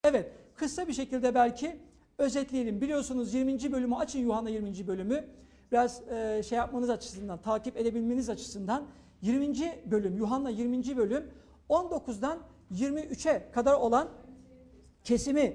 Evet, kısa bir şekilde belki özetleyelim. Biliyorsunuz 20. bölümü açın, Yuhanna 20. bölümü. Biraz şey yapmanız açısından, takip edebilmeniz açısından 20. bölüm, Yuhanna 20. bölüm 19'dan 23'e kadar olan kesimi,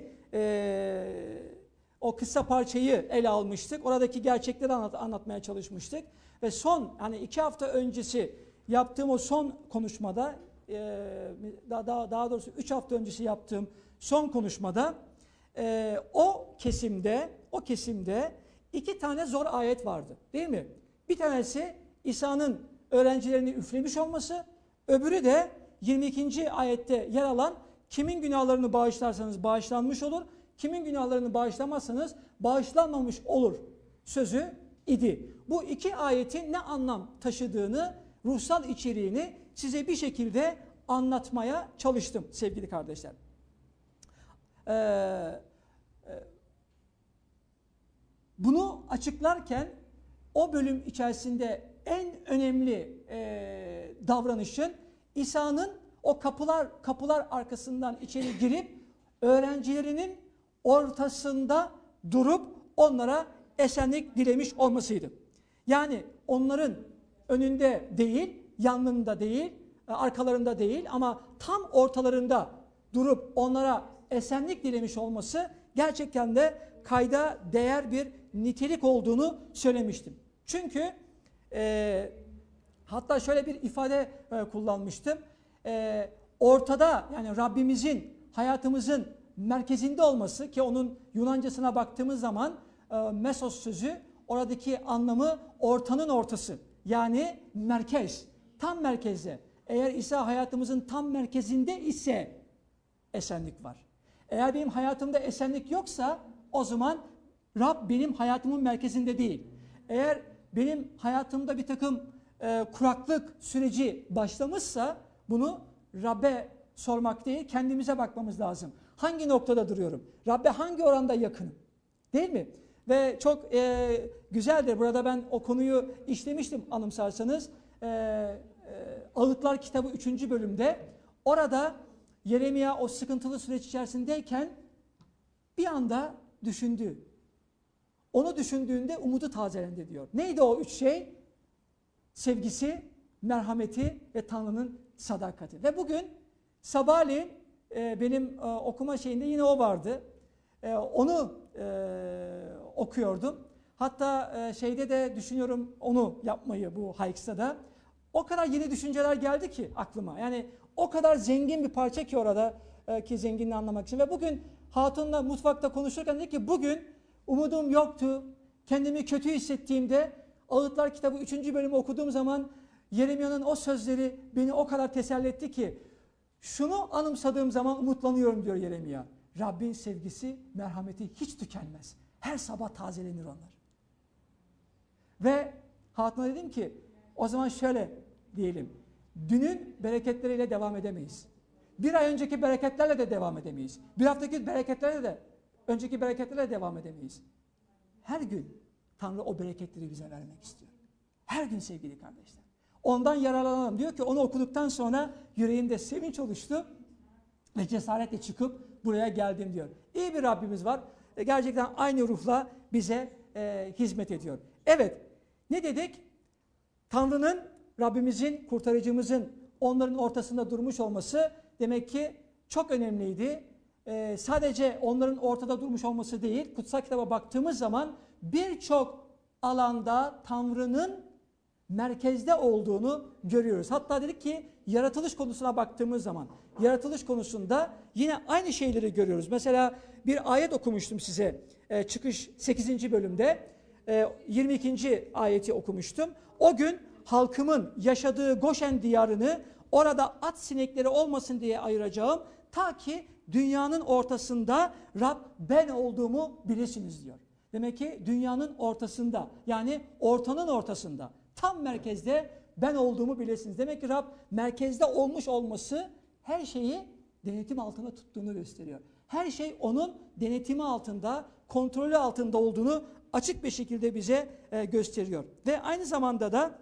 o kısa parçayı ele almıştık. Oradaki gerçekleri anlatmaya çalışmıştık. Ve son, hani 2 hafta öncesi yaptığım o son konuşmada, daha doğrusu 3 hafta öncesi yaptığım son konuşmada o kesimde 2 tane zor ayet vardı, değil mi? Bir tanesi İsa'nın öğrencilerini üflemiş olması, öbürü de 22. ayette yer alan kimin günahlarını bağışlarsanız bağışlanmış olur, kimin günahlarını bağışlamazsanız bağışlanmamış olur sözü idi. Bu 2 ayetin ne anlam taşıdığını, ruhsal içeriğini size bir şekilde anlatmaya çalıştım sevgili kardeşler. Bunu açıklarken o bölüm içerisinde en önemli davranışın İsa'nın o kapılar arkasından içeri girip öğrencilerinin ortasında durup onlara esenlik dilemiş olmasıydı. Yani onların önünde değil, yanlarında değil, arkalarında değil ama tam ortalarında durup onlara esenlik dilemiş olması gerçekten de kayda değer bir nitelik olduğunu söylemiştim. Çünkü hatta şöyle bir ifade kullanmıştım. Ortada, yani Rabbimizin hayatımızın merkezinde olması, ki onun Yunancasına baktığımız zaman mesos sözü, oradaki anlamı ortanın ortası. Yani merkez, tam merkezde. Eğer İsa hayatımızın tam merkezinde ise esenlik var. Eğer benim hayatımda esenlik yoksa o zaman Rab benim hayatımın merkezinde değil. Eğer benim hayatımda bir takım kuraklık süreci başlamışsa bunu Rab'be sormak değil, kendimize bakmamız lazım. Hangi noktada duruyorum? Rab'be hangi oranda yakınım? Değil mi? Ve çok güzeldir. Burada ben o konuyu işlemiştim anımsarsanız. Ağıtlar kitabı 3. bölümde. Orada Yeremia o sıkıntılı süreç içerisindeyken bir anda düşündü. Onu düşündüğünde umudu tazelendi diyor. Neydi o 3 şey? Sevgisi, merhameti ve Tanrı'nın sadakati. Ve bugün sabahleyin benim okuma şeyinde yine o vardı. Onu okuyordum. Hatta şeyde de düşünüyorum onu yapmayı, bu Hikes'ta da. O kadar yeni düşünceler geldi ki aklıma. Yani o kadar zengin bir parça ki orada, ki zenginliği anlamak için. Ve bugün Hatun'la mutfakta konuşurken dedi ki bugün umudum yoktu. Kendimi kötü hissettiğimde Ağıtlar kitabı 3. bölümü okuduğum zaman Yeremia'nın o sözleri beni o kadar teselli etti ki şunu anımsadığım zaman umutlanıyorum diyor Yeremia. Rabbin sevgisi, merhameti hiç tükenmez. Her sabah tazelenir onlar. Ve Hatun'a dedim ki o zaman şöyle diyelim. Dünün bereketleriyle devam edemeyiz. Bir ay önceki bereketlerle de devam edemeyiz. Bir haftaki bereketlerle de, önceki bereketlerle devam edemeyiz. Her gün Tanrı o bereketleri bize vermek istiyor. Her gün sevgili kardeşler. Ondan yararlanalım. Diyor ki onu okuduktan sonra yüreğimde sevinç oluştu ve cesaretle çıkıp buraya geldim diyor. İyi bir Rabbimiz var. Gerçekten aynı ruhla bize hizmet ediyor. Evet, ne dedik? Tanrı'nın, Rabbimizin, kurtarıcımızın onların ortasında durmuş olması demek ki çok önemliydi. Sadece onların ortada durmuş olması değil, kutsal kitaba baktığımız zaman birçok alanda Tanrı'nın merkezde olduğunu görüyoruz. Hatta dedik ki yaratılış konusuna baktığımız zaman, yaratılış konusunda yine aynı şeyleri görüyoruz. Mesela bir ayet okumuştum size, Çıkış 8. bölümde, 22. ayeti okumuştum. O gün halkımın yaşadığı Goşen diyarını orada at sinekleri olmasın diye ayıracağım, ta ki dünyanın ortasında Rab ben olduğumu bilesiniz diyor. Demek ki dünyanın ortasında, yani ortanın ortasında, tam merkezde ben olduğumu bilesiniz. Demek ki Rab merkezde olmuş olması her şeyi denetim altında tuttuğunu gösteriyor. Her şey onun denetimi altında, kontrolü altında olduğunu açık bir şekilde bize gösteriyor. Ve aynı zamanda da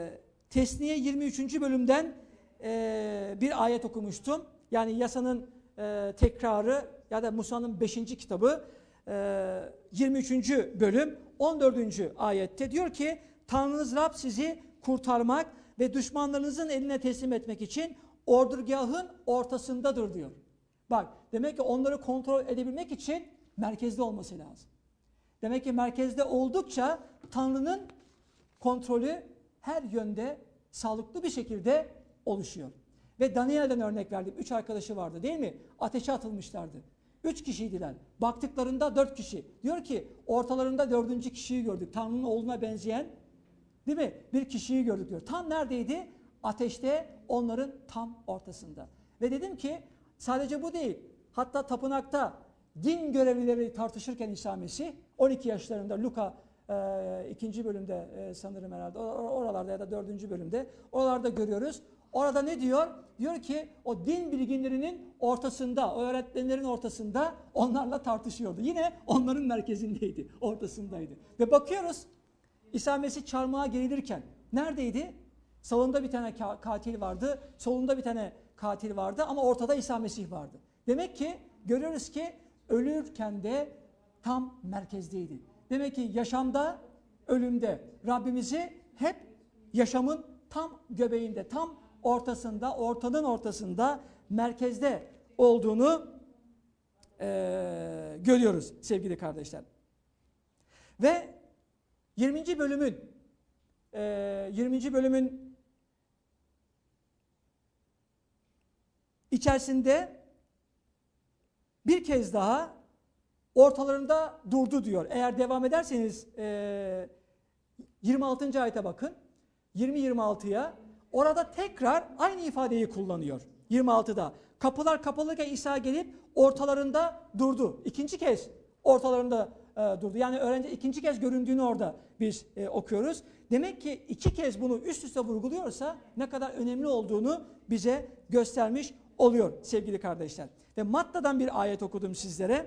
Tesniye 23. bölümden bir ayet okumuştum. Yani yasanın tekrarı ya da Musa'nın 5. kitabı 23. bölüm 14. ayette diyor ki Tanrınız Rab sizi kurtarmak ve düşmanlarınızın eline teslim etmek için ordugahın ortasındadır diyor. Bak demek ki onları kontrol edebilmek için merkezde olması lazım. Demek ki merkezde oldukça Tanrı'nın kontrolü her yönde sağlıklı bir şekilde oluşuyor. Ve Daniel'den örnek verdim. 3 arkadaşı vardı değil mi? Ateşe atılmışlardı. 3 kişiydiler. Baktıklarında 4 kişi. Diyor ki ortalarında 4. kişiyi gördük. Tanrı'nın oğluna benzeyen değil mi? Bir kişiyi gördük diyor. Tam neredeydi? Ateşte onların tam ortasında. Ve dedim ki sadece bu değil. Hatta tapınakta din görevlileri tartışırken İsa Mesih 12 yaşlarında Luka 2. bölümde sanırım herhalde oralarda ya da 4. bölümde oralarda görüyoruz. Orada ne diyor? Diyor ki o din bilginlerinin ortasında, o öğretmenlerin ortasında onlarla tartışıyordu. Yine onların merkezindeydi, ortasındaydı. Ve bakıyoruz İsa Mesih çarmıha gerilirken neredeydi? Sağında bir tane katil vardı, solunda bir tane katil vardı ama ortada İsa Mesih vardı. Demek ki görüyoruz ki ölürken de tam merkezdeydi. Demek ki yaşamda, ölümde Rabbimizi hep yaşamın tam göbeğinde, tam ortasında, ortanın ortasında, merkezde olduğunu görüyoruz sevgili kardeşler. Ve 20. bölümün içerisinde bir kez daha ortalarında durdu diyor. Eğer devam ederseniz 26. ayete bakın. 20-26'ya orada tekrar aynı ifadeyi kullanıyor. 26'da kapılar kapalıyken İsa gelip ortalarında durdu. İkinci kez ortalarında durdu. Yani öğrenci ikinci kez göründüğünü orada biz okuyoruz. Demek ki 2 kez bunu üst üste vurguluyorsa ne kadar önemli olduğunu bize göstermiş oluyor sevgili kardeşler. Ve Matta'dan bir ayet okudum sizlere.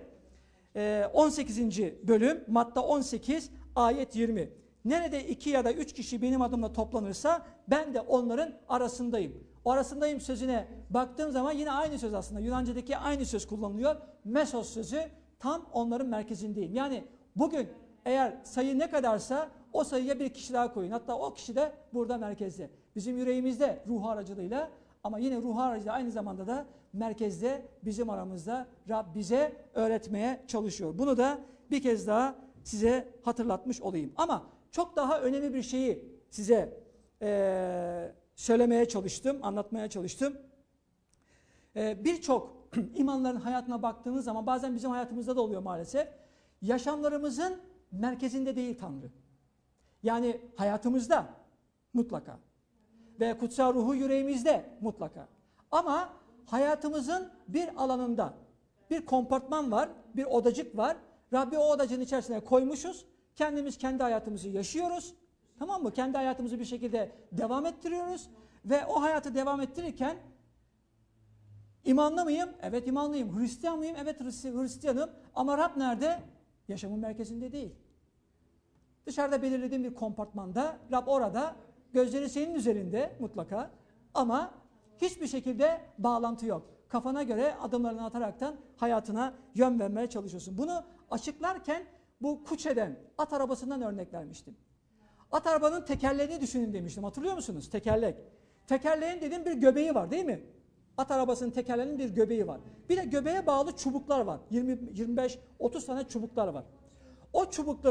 18. bölüm Matta 18 ayet 20. Nerede 2 ya da 3 kişi benim adımla toplanırsa ben de onların arasındayım. O arasındayım sözüne baktığım zaman yine aynı söz aslında. Yunanca'daki aynı söz kullanılıyor. Mesos sözü tam onların merkezindeyim. Yani bugün eğer sayı ne kadarsa o sayıya bir kişi daha koyun. Hatta o kişi de burada merkezde. Bizim yüreğimizde ruh aracılığıyla ama yine ruh aracılığıyla aynı zamanda da merkezde bizim aramızda Rab bize öğretmeye çalışıyor. Bunu da bir kez daha size hatırlatmış olayım. Ama çok daha önemli bir şeyi size söylemeye çalıştım, anlatmaya çalıştım. Birçok imanların hayatına baktığınız zaman bazen bizim hayatımızda da oluyor maalesef. Yaşamlarımızın merkezinde değil Tanrı. Yani hayatımızda mutlaka ve kutsal ruhu yüreğimizde mutlaka. Ama hayatımızın bir alanında bir kompartman var, bir odacık var. Rabbi o odacığın içerisine koymuşuz. Kendimiz kendi hayatımızı yaşıyoruz. Tamam mı? Kendi hayatımızı bir şekilde devam ettiriyoruz. Ve o hayatı devam ettirirken imanlı mıyım? Evet imanlıyım. Hristiyan mıyım? Evet Hristiyanım. Ama Rab nerede? Yaşamın merkezinde değil. Dışarıda belirlediğim bir kompartmanda, Rab orada, gözleri senin üzerinde mutlaka ama hiçbir şekilde bağlantı yok. Kafana göre adımlarını ataraktan hayatına yön vermeye çalışıyorsun. Bunu açıklarken bu Kuçe'den, at arabasından örnek vermiştim. At arabanın tekerleğini düşünün demiştim. Hatırlıyor musunuz? Tekerlek. Tekerleğin dediğim bir göbeği var değil mi? At arabasının tekerleğinin bir göbeği var. Bir de göbeğe bağlı çubuklar var. 20-25-30 tane çubuklar var. O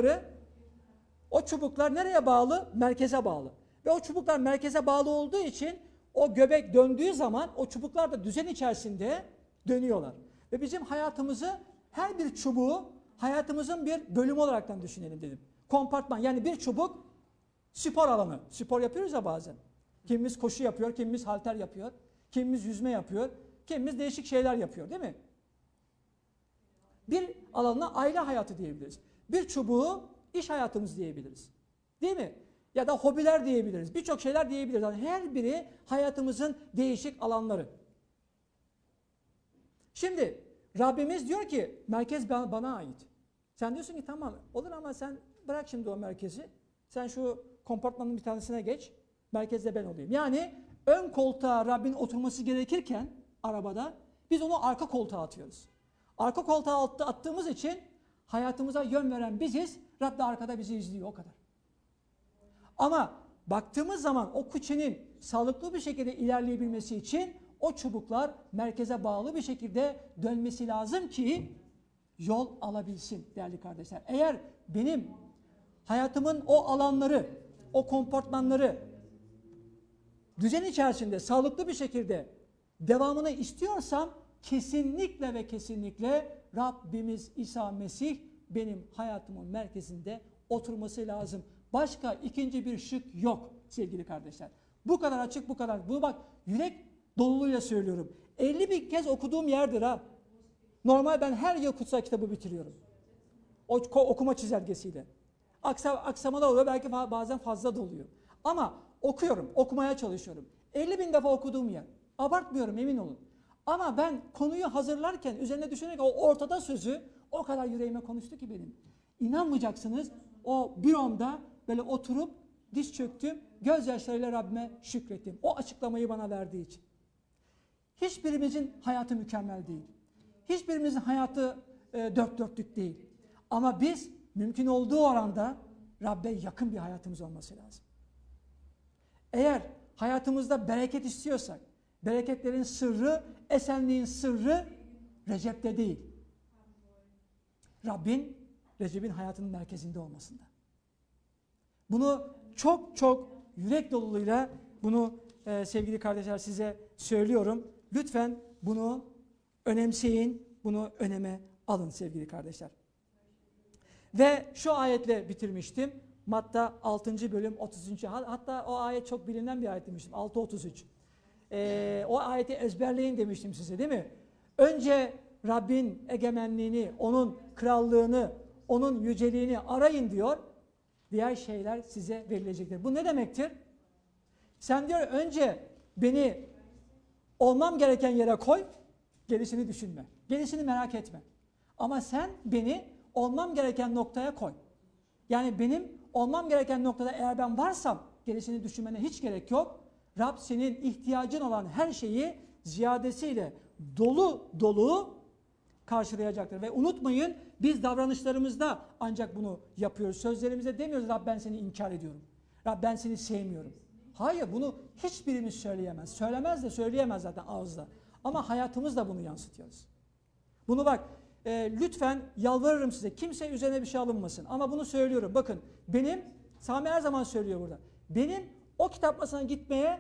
çubuklar nereye bağlı? Merkeze bağlı. Ve o çubuklar merkeze bağlı olduğu için o göbek döndüğü zaman o çubuklar da düzen içerisinde dönüyorlar. Ve bizim hayatımızı her bir çubuğu hayatımızın bir bölümü olaraktan düşünelim dedim. Kompartman yani bir çubuk spor alanı. Spor yapıyoruz ya bazen. Kimimiz koşu yapıyor, kimimiz halter yapıyor, kimimiz yüzme yapıyor, kimimiz değişik şeyler yapıyor değil mi? Bir alana aile hayatı diyebiliriz. Bir çubuğu iş hayatımız diyebiliriz. Değil mi? Ya da hobiler diyebiliriz. Birçok şeyler diyebiliriz. Yani her biri hayatımızın değişik alanları. Şimdi Rabbimiz diyor ki merkez bana ait. Sen diyorsun ki tamam olur ama sen bırak şimdi o merkezi. Sen şu kompartmanın bir tanesine geç. Merkezde ben olayım. Yani ön koltuğa Rabbin oturması gerekirken arabada Biz onu arka koltuğa atıyoruz. Arka koltuğa attığımız için hayatımıza yön veren biziz. Rab de arkada bizi izliyor, o kadar. Ama baktığımız zaman o kuşinin sağlıklı bir şekilde ilerleyebilmesi için o çubuklar merkeze bağlı bir şekilde dönmesi lazım ki yol alabilsin değerli kardeşler. Eğer benim hayatımın o alanları, o komportmanları düzen içerisinde sağlıklı bir şekilde devamını istiyorsam kesinlikle ve kesinlikle Rabbimiz İsa Mesih benim hayatımın merkezinde oturması lazım. Başka ikinci bir şık yok sevgili kardeşler. Bu kadar açık, bu kadar. Bunu bak yürek doluluğuyla söylüyorum. 50 bin kez okuduğum yerdir ha. Normal ben her yıl kutsal kitabı bitiriyorum. O okuma çizelgesiyle. Aksamalar oluyor, belki bazen fazla da oluyor. Ama okuyorum, okumaya çalışıyorum. 50 bin defa okuduğum yer. Abartmıyorum, emin olun. Ama ben konuyu hazırlarken, üzerine düşünerek o ortada sözü o kadar yüreğime konuştu ki benim. İnanmayacaksınız, o büromda böyle oturup diz çöktüm, gözyaşlarıyla Rabbime şükrettim. O açıklamayı bana verdiği için. Hiçbirimizin hayatı mükemmel değil. Hiçbirimizin hayatı dört dörtlük değil. Ama biz mümkün olduğu oranda Rabbe yakın bir hayatımız olması lazım. Eğer hayatımızda bereket istiyorsak, bereketlerin sırrı, esenliğin sırrı Recep'te değil. Recep'in hayatının merkezinde olmasında. Bunu çok çok yürek doluluğuyla bunu sevgili kardeşler size söylüyorum. Lütfen bunu önemseyin, bunu öneme alın sevgili kardeşler. Ve şu ayetle bitirmiştim. Matta 6. bölüm 30. Hatta o ayet çok bilinen bir ayet demiştim. 6.33. O ayeti ezberleyin demiştim size, değil mi? Önce Rabbin egemenliğini, onun krallığını, onun yüceliğini arayın diyor. Diğer şeyler size verilecektir. Bu ne demektir? Sen diyor önce beni olmam gereken yere koy, gerisini düşünme. Gerisini merak etme. Ama sen beni olmam gereken noktaya koy. Yani benim olmam gereken noktada eğer ben varsam gerisini düşünmene hiç gerek yok. Rab senin ihtiyacın olan her şeyi ziyadesiyle dolu dolu karşılayacaktır. Ve unutmayın, biz davranışlarımızda ancak bunu yapıyoruz. Sözlerimizde demiyoruz Rab ben seni inkar ediyorum. Rab ben seni sevmiyorum. Hayır, bunu hiçbirimiz söyleyemez. Söylemez de söyleyemez zaten ağızda. Ama hayatımızda bunu yansıtıyoruz. Bunu bak lütfen yalvarırım size. Kimse üzerine bir şey alınmasın. Ama bunu söylüyorum. Bakın Sami her zaman söylüyor burada. Benim o kitap masasına gitmeye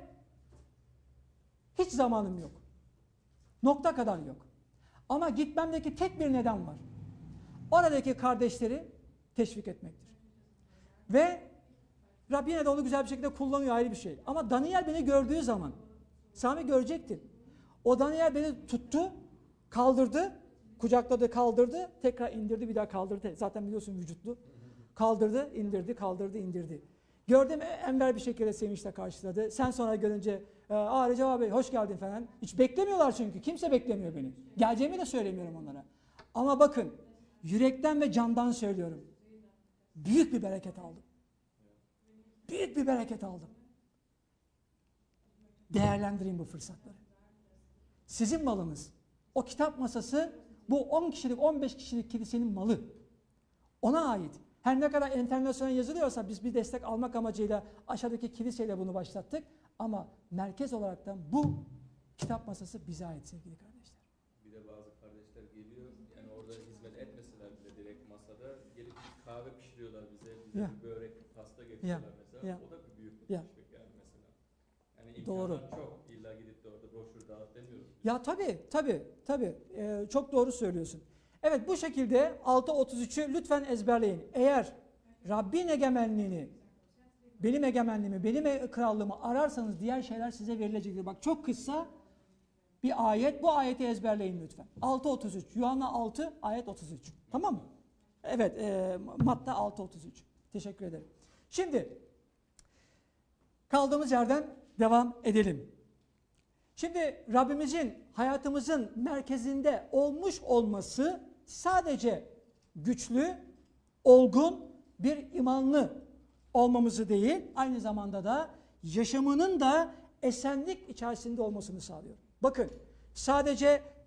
hiç zamanım yok. Nokta kadar yok. Ama gitmemdeki tek bir neden var. Oradaki kardeşleri teşvik etmektir. Ve Rab yine de onu güzel bir şekilde kullanıyor, ayrı bir şey. Ama Daniel beni gördüğü zaman, Sami görecekti. O Daniel beni tuttu, kaldırdı, kucakladı, kaldırdı, tekrar indirdi, bir daha kaldırdı. Zaten biliyorsun vücutlu. Kaldırdı, indirdi, kaldırdı, indirdi. Gördüm, enver bir şekilde sevinçle karşıladı. Sen sonra görünce, Recep abi hoş geldin falan. Hiç beklemiyorlar çünkü. Kimse beklemiyor beni. Geleceğimi de söylemiyorum onlara. Ama bakın, yürekten ve candan söylüyorum. Büyük bir bereket aldım. Büyük bir bereket aldım. Değerlendirin bu fırsatları. Sizin malınız. O kitap masası bu 10 kişilik, 15 kişilik kilisenin malı. Ona ait. Her ne kadar internasyonel yazılıyorsa biz bir destek almak amacıyla aşağıdaki kiliseyle bunu başlattık. Ama merkez olaraktan bu kitap masası bize ait sevgili kardeşler. Bir de bazı kardeşler geliyor, yani orada hizmet etmeseler bile direkt masada gelip kahve pişiriyorlar bize bir börek, pasta getiriyorlar mesela. O da bir büyük bir teşvik yani mesela. Yani imkanlar çok, illa gidip de orada broşür dağıt demiyoruz. Ya tabii. Çok doğru söylüyorsun. Evet, bu şekilde 6.33'ü lütfen ezberleyin. Eğer Rabbin egemenliğini, benim egemenliğimi, benim krallığımı ararsanız diğer şeyler size verilecektir. Bak çok kısa bir ayet. Bu ayeti ezberleyin lütfen. 6.33. Yuhanna 6 ayet 33. Tamam mı? Evet, Matta 6.33. Teşekkür ederim. Şimdi kaldığımız yerden devam edelim. Şimdi Rabbimizin hayatımızın merkezinde olmuş olması sadece güçlü, olgun bir imanlı olmamızı değil, aynı zamanda da yaşamının da esenlik içerisinde olmasını sağlıyor. Bakın, sadece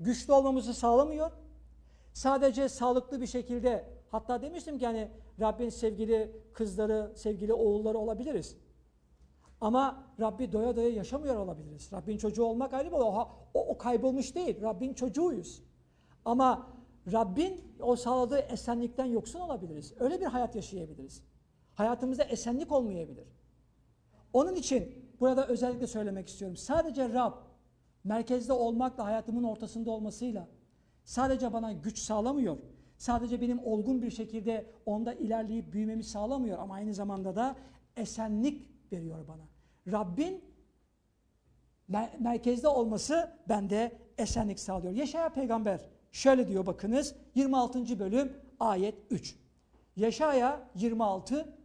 güçlü olmamızı sağlamıyor. Sadece sağlıklı bir şekilde, hatta demiştim ki hani Rabbin sevgili kızları, sevgili oğulları olabiliriz. Ama Rabbi doya doya yaşamıyor olabiliriz. Rabbin çocuğu olmak ayrı bir olay. O kaybolmuş değil. Rabbin çocuğuyuz. Ama Rabbin o sağladığı esenlikten yoksun olabiliriz. Öyle bir hayat yaşayabiliriz. Hayatımızda esenlik olmayabilir. Onun için burada özellikle söylemek istiyorum. Sadece Rab merkezde olmakla, hayatımın ortasında olmasıyla sadece bana güç sağlamıyor. Sadece benim olgun bir şekilde onda ilerleyip büyümemi sağlamıyor. Ama aynı zamanda da esenlik veriyor bana. Rabbin merkezde olması bende esenlik sağlıyor. Yeşaya peygamber şöyle diyor, bakınız 26. bölüm ayet 3. Yeşaya 26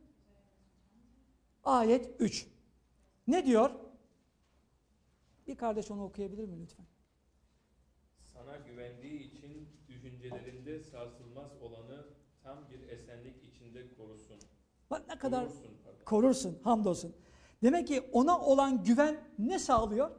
ayet 3. Ne diyor? Bir kardeş onu okuyabilir mi lütfen? Sana güvendiği için düşüncelerinde sarsılmaz olanı tam bir esenlik içinde korusun. Bak ne kadar Korursun, korursun, hamdolsun. Demek ki ona olan güven ne sağlıyor?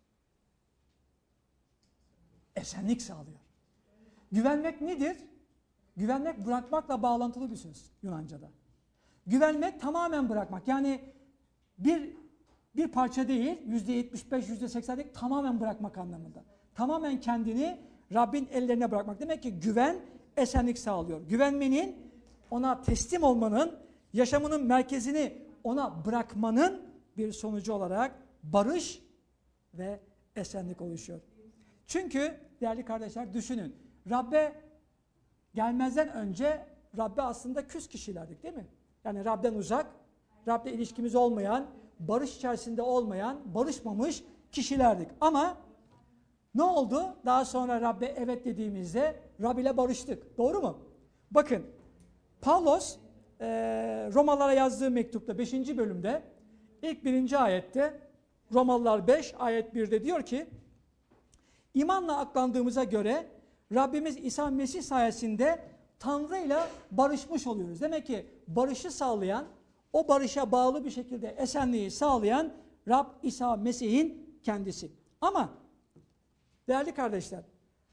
Esenlik sağlıyor. Güvenmek nedir? Güvenmek bırakmakla bağlantılı bir söz Yunanca'da. Güvenmek tamamen bırakmak. Yani bir parça değil, %75, %80 değil, tamamen bırakmak anlamında. Tamamen kendini Rabbin ellerine bırakmak. Demek ki güven esenlik sağlıyor. Güvenmenin, ona teslim olmanın, yaşamının merkezini ona bırakmanın bir sonucu olarak barış ve esenlik oluşuyor. Çünkü değerli kardeşler düşünün. Rabbe gelmezden önce Rabbe aslında küs kişilerdik değil mi? Yani Rab'den uzak, Rab'le ilişkimiz olmayan, barış içerisinde olmayan, barışmamış kişilerdik. Ama ne oldu? Daha sonra Rabbe evet dediğimizde Rab ile barıştık. Doğru mu? Bakın Pavlos Romalılara yazdığı mektupta 5. bölümde ilk 1. ayette Romalılar 5 ayet 1'de diyor ki İmanla aklandığımıza göre Rabbimiz İsa Mesih sayesinde Tanrı'yla barışmış oluyoruz. Demek ki barışı sağlayan, o barışa bağlı bir şekilde esenliği sağlayan Rab İsa Mesih'in kendisi. Ama değerli kardeşler,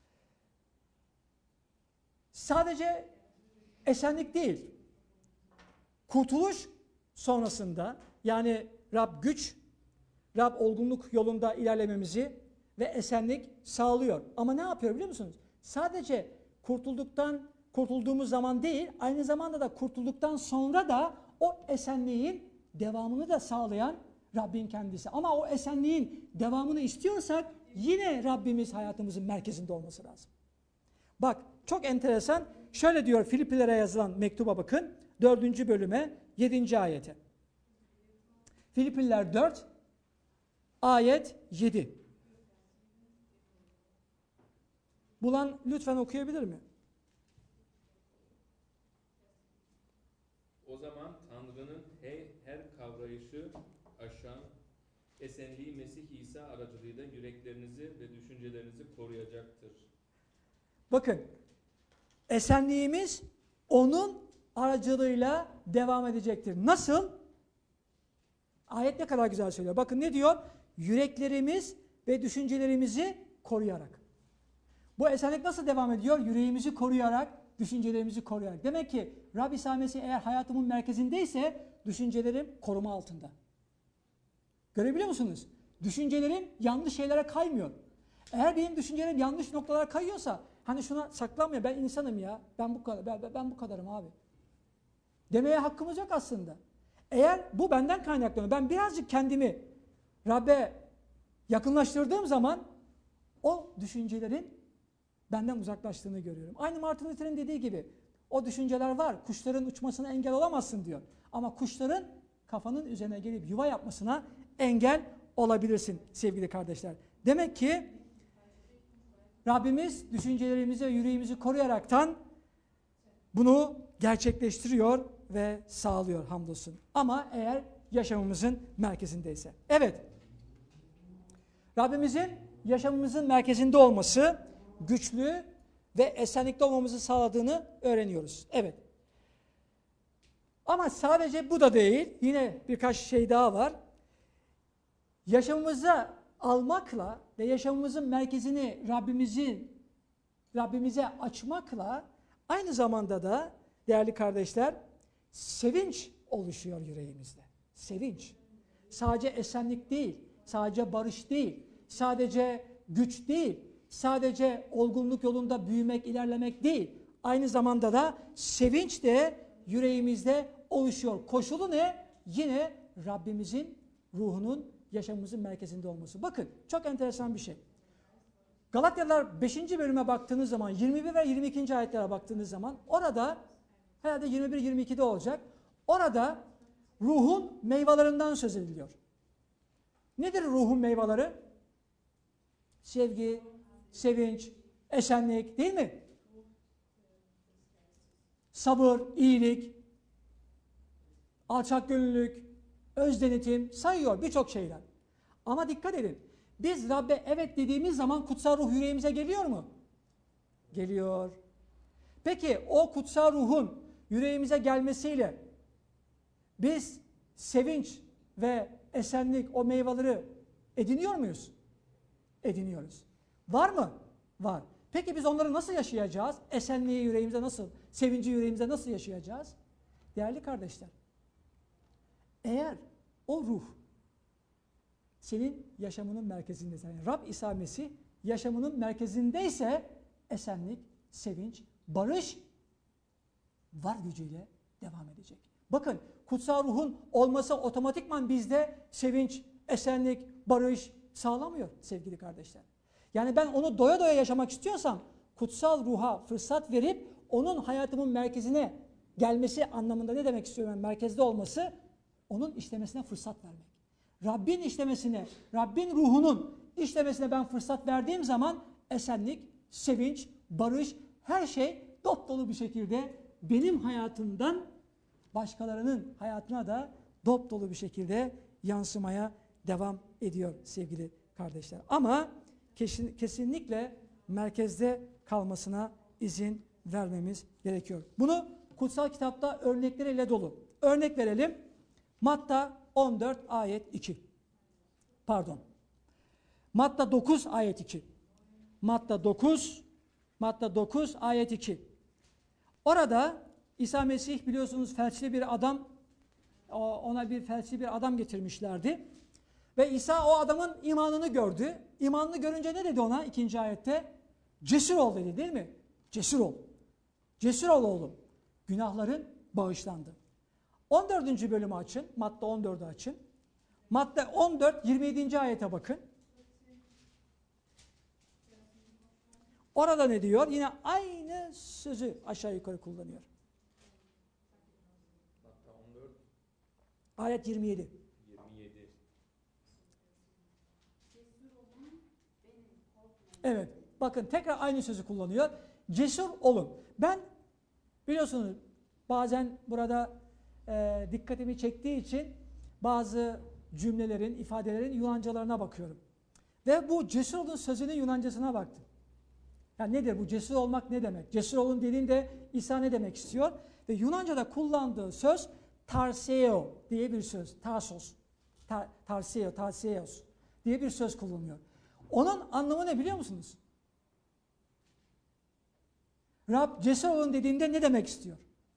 sadece esenlik değil, kurtuluş sonrasında yani Rab güç, Rab olgunluk yolunda ilerlememizi ve esenlik sağlıyor. Ama ne yapıyor biliyor musunuz? Sadece kurtulduğumuz zaman değil, aynı zamanda da kurtulduktan sonra da o esenliğin devamını da sağlayan Rabbin kendisi. Ama o esenliğin devamını istiyorsak yine Rabbimiz hayatımızın merkezinde olması lazım. Bak çok enteresan. Şöyle diyor Filiplilere yazılan mektuba bakın. 4. bölüme 7. ayete. Filipliler 4 ayet 7. Bulan lütfen okuyabilir mi? O zaman Tanrı'nın her kavrayışı aşan esenliği Mesih İsa aracılığıyla yüreklerinizi ve düşüncelerinizi koruyacaktır. Bakın, esenliğimiz onun aracılığıyla devam edecektir. Nasıl? Ayet ne kadar güzel söylüyor. Bakın ne diyor? Yüreklerimiz ve düşüncelerimizi koruyarak. Bu esenlik nasıl devam ediyor? Yüreğimizi koruyarak, düşüncelerimizi koruyarak. Demek ki Rab İsa Mesih eğer hayatımın merkezindeyse düşüncelerim koruma altında. Görebiliyor musunuz? Düşüncelerim yanlış şeylere kaymıyor. Eğer benim düşüncelerim yanlış noktalara kayıyorsa, hani şuna saklanmıyor, ben insanım ya, ben bu kadarım abi demeye hakkımız yok aslında. Eğer bu benden kaynaklanıyor, ben birazcık kendimi Rab'be yakınlaştırdığım zaman o düşüncelerin benden uzaklaştığını görüyorum. Aynı Martin Luther'in dediği gibi o düşünceler var, kuşların uçmasına engel olamazsın diyor. Ama kuşların kafanın üzerine gelip yuva yapmasına engel olabilirsin sevgili kardeşler. Demek ki Rabbimiz düşüncelerimizi ve yüreğimizi koruyaraktan bunu gerçekleştiriyor ve sağlıyor hamdolsun. Ama eğer yaşamımızın merkezindeyse. Evet, Rabbimizin yaşamımızın merkezinde olması güçlü ve esenlikte olmamızı sağladığını öğreniyoruz. Evet. Ama sadece bu da değil, yine birkaç şey daha var. Yaşamımıza almakla ve yaşamımızın merkezini Rabbimizin Rabbimize açmakla aynı zamanda da değerli kardeşler sevinç oluşuyor yüreğimizde. Sevinç. Sadece esenlik değil, sadece barış değil, sadece güç değil, sadece olgunluk yolunda büyümek, ilerlemek değil. Aynı zamanda da sevinç de yüreğimizde oluşuyor. Koşulu ne? Yine Rabbimizin ruhunun yaşamımızın merkezinde olması. Bakın çok enteresan bir şey. Galatyalılar 5. bölüme baktığınız zaman 21 ve 22. ayetlere baktığınız zaman orada herhalde 21-22'de olacak. Orada ruhun meyvelerinden söz ediliyor. Nedir ruhun meyveleri? Sevgi, sevinç, esenlik değil mi? Sabır, iyilik, alçakgönüllülük, özdenetim sayıyor birçok şeyler. Ama dikkat edin. Biz Rabbe evet dediğimiz zaman kutsal ruh yüreğimize geliyor mu? Geliyor. Peki o kutsal ruhun yüreğimize gelmesiyle biz sevinç ve esenlik o meyveleri ediniyor muyuz? Ediniyoruz. Var mı? Var. Peki biz onları nasıl yaşayacağız? Esenliği yüreğimize nasıl, sevinci yüreğimize nasıl yaşayacağız? Değerli kardeşler, eğer o ruh senin yaşamının merkezindeyse, yani Rab İsa Mesih yaşamının merkezindeyse esenlik, sevinç, barış var gücüyle devam edecek. Bakın kutsal ruhun olması otomatikman bizde sevinç, esenlik, barış sağlamıyor sevgili kardeşler. Yani ben onu doya doya yaşamak istiyorsam kutsal ruha fırsat verip onun hayatımın merkezine gelmesi anlamında ne demek istiyorum? Yani merkezde olması, onun işlemesine fırsat vermek. Rabbin işlemesine, Rabbin ruhunun işlemesine ben fırsat verdiğim zaman esenlik, sevinç, barış, her şey dop dolu bir şekilde benim hayatımdan başkalarının hayatına da dop dolu bir şekilde yansımaya devam ediyor sevgili kardeşler. Ama kesinlikle merkezde kalmasına izin vermemiz gerekiyor. Bunu kutsal kitapta örnekleriyle dolu. Örnek verelim. Matta 14 ayet 2. Pardon. Matta 9 ayet 2. Matta 9 ayet 2. Orada İsa Mesih biliyorsunuz felçli bir adam, ona bir felçli bir adam getirmişlerdi. Ve İsa o adamın imanını gördü. İmanını görünce ne dedi ona 2. ayette? Cesur ol dedi değil mi? Cesur ol. Cesur ol oğlum. Günahların bağışlandı. 14. bölümü açın. Matta 14'ü açın. Matta 14, 27. ayete bakın. Orada ne diyor? Yine aynı sözü aşağı yukarı kullanıyor. Matta 14, ayet 27. 27. Evet. Bakın tekrar aynı sözü kullanıyor. Cesur olun. Ben biliyorsunuz bazen burada dikkatimi çektiği için bazı cümlelerin, ifadelerin Yunancalarına bakıyorum. Ve bu cesur olun sözünün Yunancasına baktım. Yani nedir bu? Cesur olmak ne demek? Cesur olun dediğinde İsa ne demek istiyor? Ve Yunanca'da kullandığı söz tarseo diye bir söz. Tarsos. Tarseos diye bir söz kullanıyor. Onun anlamı ne biliyor musunuz? Rab cesur olun dediğinde ne demek istiyor?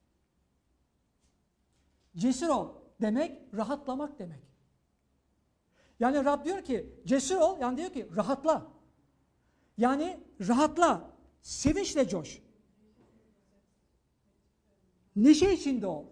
Cesur ol demek rahatlamak demek. Yani Rab diyor ki cesur ol, yani diyor ki rahatla. Yani rahatla, sevinçle coş. Neşe içinde ol.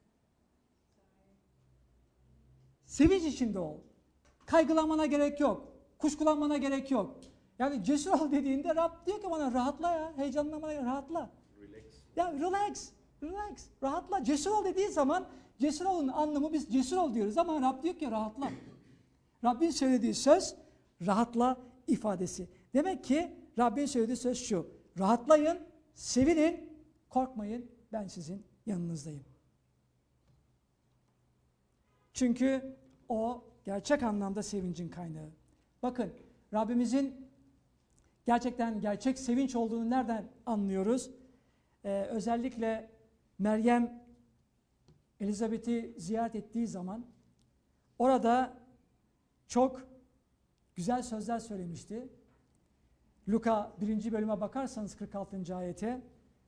Sevinç içinde ol. Kaygılanmana gerek yok. Kuşkulanmana gerek yok. Yani cesur ol dediğinde Rab diyor ki bana rahatla ya. Heyecanlanmana gerek rahatla. Relax. Ya relax. Rahatla. Cesur ol dediği zaman cesur olun anlamı biz cesur ol diyoruz ama Rab diyor ki rahatla. Rabbin söylediği söz rahatla ifadesi. Demek ki Rabbin söylediği söz şu. Rahatlayın, sevinin, korkmayın. Ben sizin yanınızdayım. Çünkü o gerçek anlamda sevincin kaynağı. Bakın Rabbimizin gerçekten gerçek sevinç olduğunu nereden anlıyoruz? Özellikle Meryem Elizabeth'i ziyaret ettiği zaman orada çok güzel sözler söylemişti. Luka 1. bölüme bakarsanız 46. ayete,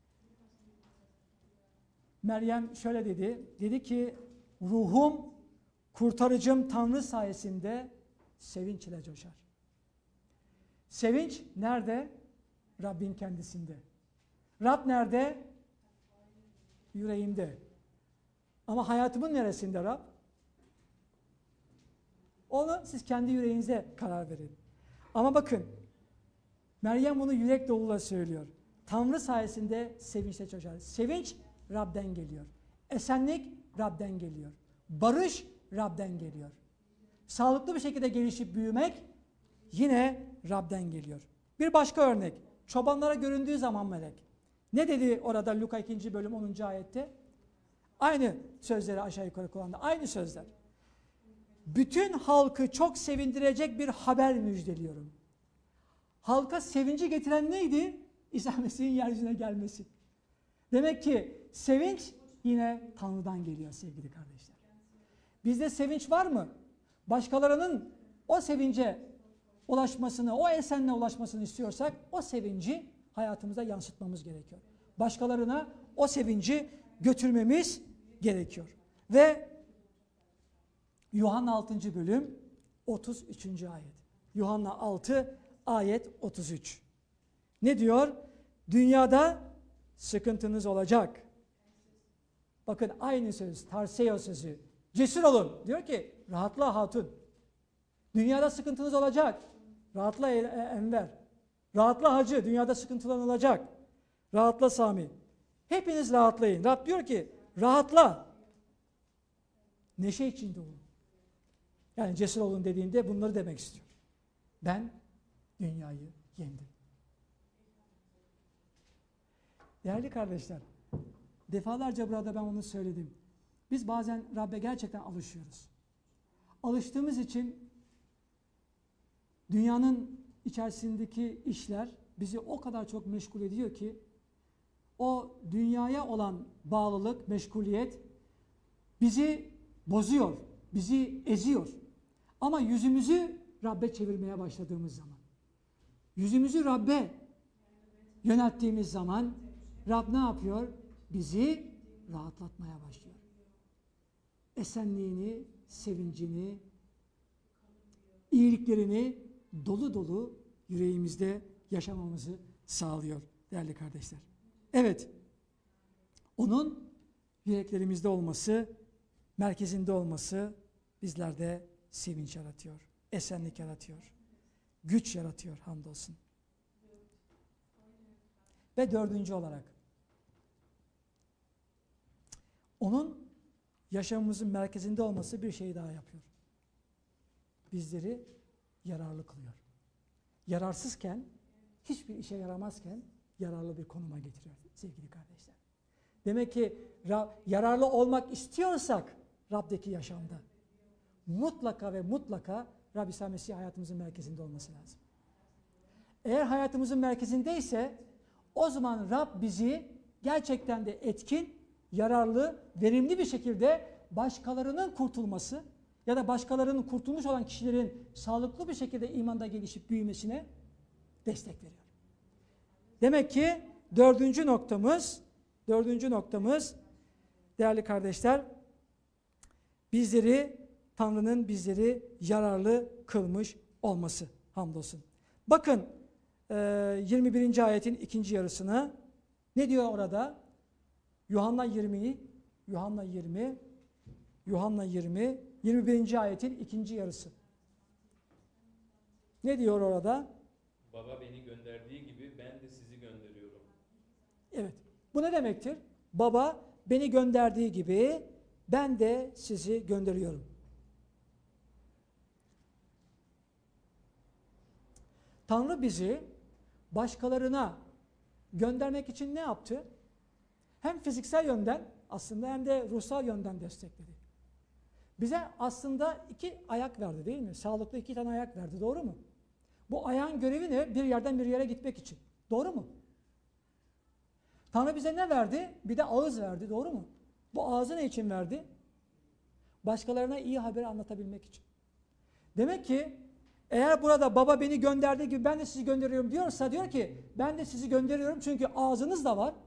Meryem şöyle dedi. Dedi ki ruhum kurtarıcım Tanrı sayesinde sevinç ile coşar. Sevinç nerede? Rabbin kendisinde. Rab nerede? Yüreğimde. Ama hayatımın neresinde Rab? Onu siz kendi yüreğinize karar verin. Ama bakın, Meryem bunu yürek doluyla söylüyor. Tanrı sayesinde sevinçle coşar. Sevinç Rab'den geliyor. Esenlik Rab'den geliyor. Barış Rab'den geliyor. Sağlıklı bir şekilde gelişip büyümek yine Rab'den geliyor. Bir başka örnek. Çobanlara göründüğü zaman melek. Ne dedi orada Luka 2. bölüm 10. ayette? Aynı sözleri aşağı yukarı kullandı. Aynı sözler. Bütün halkı çok sevindirecek bir haber müjdeliyorum. Halka sevinci getiren neydi? İsa Mesih'in yeryüzüne gelmesi. Demek ki sevinç yine Tanrı'dan geliyor sevgili kardeşler. Bizde sevinç var mı? Başkalarının o sevince ulaşmasını, o esenliğe ulaşmasını istiyorsak o sevinci hayatımıza yansıtmamız gerekiyor. Başkalarına o sevinci götürmemiz gerekiyor. Ve Yuhanna 6. bölüm 33. ayet. Yuhanna 6 ayet 33. Ne diyor? Dünyada sıkıntınız olacak. Bakın aynı söz, Tarseo sözü. Cesur olun. Diyor ki rahatla hatun. Dünyada sıkıntınız olacak. Rahatla Enver. Rahatla hacı. Dünyada sıkıntılar olacak. Rahatla Sami. Hepiniz rahatlayın. Rab diyor ki rahatla. Neşe içinde olun. Yani cesur olun dediğinde bunları demek istiyor. Ben dünyayı yendim. Değerli kardeşler, defalarca burada ben onu söyledim. Biz bazen Rab'be gerçekten alışıyoruz. Alıştığımız için dünyanın içerisindeki işler bizi o kadar çok meşgul ediyor ki o dünyaya olan bağlılık, meşguliyet bizi bozuyor, bizi eziyor. Ama yüzümüzü Rab'be çevirmeye başladığımız zaman, yüzümüzü Rab'be yönelttiğimiz zaman Rab ne yapıyor? Bizi rahatlatmaya başlıyor. Esenliğini, sevincini, iyiliklerini dolu dolu yüreğimizde yaşamamızı sağlıyor değerli kardeşler. Evet, onun yüreklerimizde olması, merkezinde olması bizlerde sevinç yaratıyor, esenlik yaratıyor, güç yaratıyor hamdolsun. Ve dördüncü olarak, onun yaşamımızın merkezinde olması bir şey daha yapıyor. Bizleri yararlı kılıyor. Yararsızken, hiçbir işe yaramazken yararlı bir konuma getiriyor sevgili kardeşler. Demek ki yararlı olmak istiyorsak Rab'deki yaşamda mutlaka ve mutlaka Rab İsa Mesih hayatımızın merkezinde olması lazım. Eğer hayatımızın merkezindeyse o zaman Rab bizi gerçekten de etkin, yararlı, verimli bir şekilde başkalarının kurtulması ya da başkalarının kurtulmuş olan kişilerin sağlıklı bir şekilde imanda gelişip büyümesine destek veriyor. Demek ki dördüncü noktamız değerli kardeşler, Tanrı'nın bizleri yararlı kılmış olması hamdolsun. Bakın 21. ayetin ikinci yarısına ne diyor orada? Yuhanna 20, 21. ayetin ikinci yarısı. Ne diyor orada? Baba beni gönderdiği gibi ben de sizi gönderiyorum. Evet. Bu ne demektir? Baba beni gönderdiği gibi ben de sizi gönderiyorum. Tanrı bizi başkalarına göndermek için ne yaptı? Hem fiziksel yönden aslında hem de ruhsal yönden destekledi. Bize aslında iki ayak verdi değil mi? Sağlıklı iki tane ayak verdi, doğru mu? Bu ayağın görevi ne? Bir yerden bir yere gitmek için. Doğru mu? Tanrı bize ne verdi? Bir de ağız verdi, doğru mu? Bu ağzı ne için verdi? Başkalarına iyi haberi anlatabilmek için. Demek ki Eğer burada baba beni gönderdiği gibi ben de sizi gönderiyorum diyorsa, diyor ki ben de sizi gönderiyorum çünkü ağzınız da var.